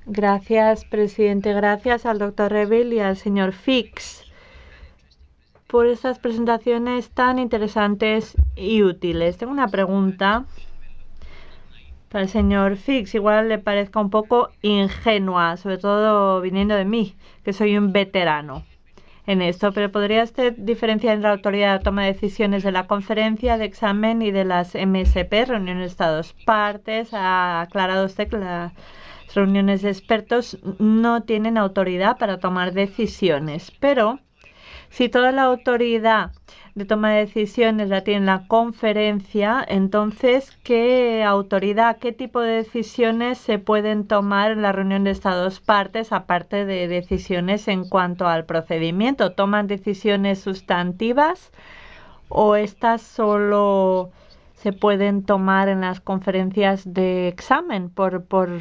Gracias, presidente. Gracias al doctor Reville y al señor Fix por estas presentaciones tan interesantes y útiles. Tengo una pregunta para el señor Fix. Igual le parezca un poco ingenua, sobre todo viniendo de mí, que soy un veterano en esto, pero ¿podría usted diferenciar entre la autoridad de toma de decisiones de la conferencia de examen y de las MSP, reuniones de Estados partes? Ha aclarado usted que las reuniones de expertos no tienen autoridad para tomar decisiones, pero si toda la autoridad de toma de decisiones la tiene la conferencia, entonces, ¿qué autoridad, qué tipo de decisiones se pueden tomar en la reunión de Estados partes, aparte de decisiones en cuanto al procedimiento? ¿Toman decisiones sustantivas o estas solo se pueden tomar en las conferencias de examen por